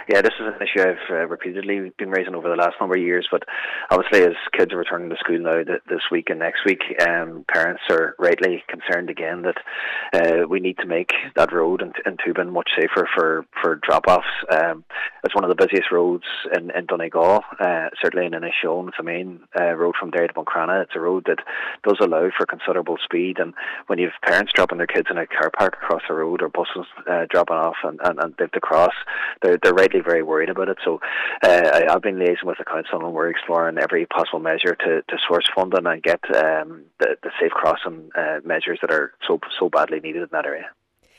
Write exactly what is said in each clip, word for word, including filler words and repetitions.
Yeah, this is an issue I've uh, repeatedly been raising over the last number of years, but obviously as kids are returning to school now th- this week and next week, um, parents are rightly concerned again that uh, we need to make that road in, in Tubin much safer for, for drop-offs. Um, it's one of the busiest roads in, in Donegal, uh, certainly in Inishowen. It's the main uh, road from there to Buncrana. It's a road that does allow for considerable speed, and when you have parents dropping their kids in a car park across the road or buses uh, dropping off and, and, and they have to cross, they're, they're rightly very worried about it. So uh, I, I've been liaising with the council and we're exploring every possible measure to, to source funding and get um, the, the safe crossing uh, measures that are so so badly needed in that area.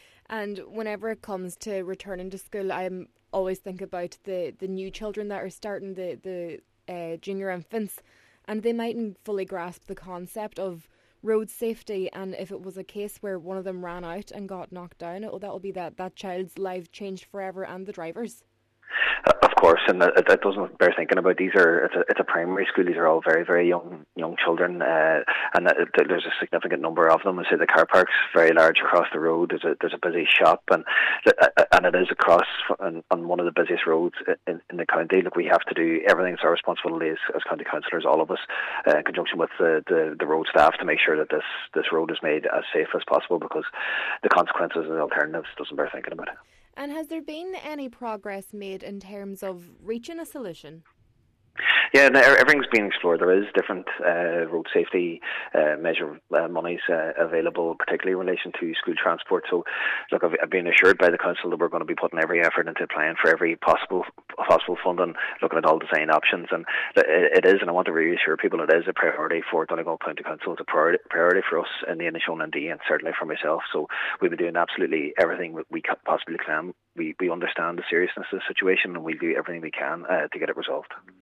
And whenever it comes to returning to school, I'm always think about the, the new children that are starting, the, the uh, junior infants, and they mightn't fully grasp the concept of road safety, and if it was a case where one of them ran out and got knocked down, it, that will be that that child's life changed forever, and the driver's. Uh, Of course, and it, it doesn't bear thinking about. These are it's a, it's a primary school. These are all very very young young children, uh, and it, there's a significant number of them. I say the car park's very large across the road. There's a there's a busy shop, and and it is across on, on one of the busiest roads in, in the county. Look, we have to do everything. It's our responsibility as, as county councillors, all of us, uh, in conjunction with the, the the road staff, to make sure that this this road is made as safe as possible, because the consequences and the alternatives doesn't bear thinking about. And has there been any progress made in terms of reaching a solution? Yeah, no, everything's being explored. There is different uh, road safety uh, measure uh, monies uh, available, particularly in relation to school transport. So, look, I've, I've been assured by the council that we're going to be putting every effort into applying for every possible possible funding, looking at all design options, and it, it is. And I want to reassure people it is a priority for Donegal County Council. It's a priority, priority for us in the Inishowen N D, and certainly for myself. So we'll be doing absolutely everything we possibly can. We we understand the seriousness of the situation, and we'll do everything we can uh, to get it resolved.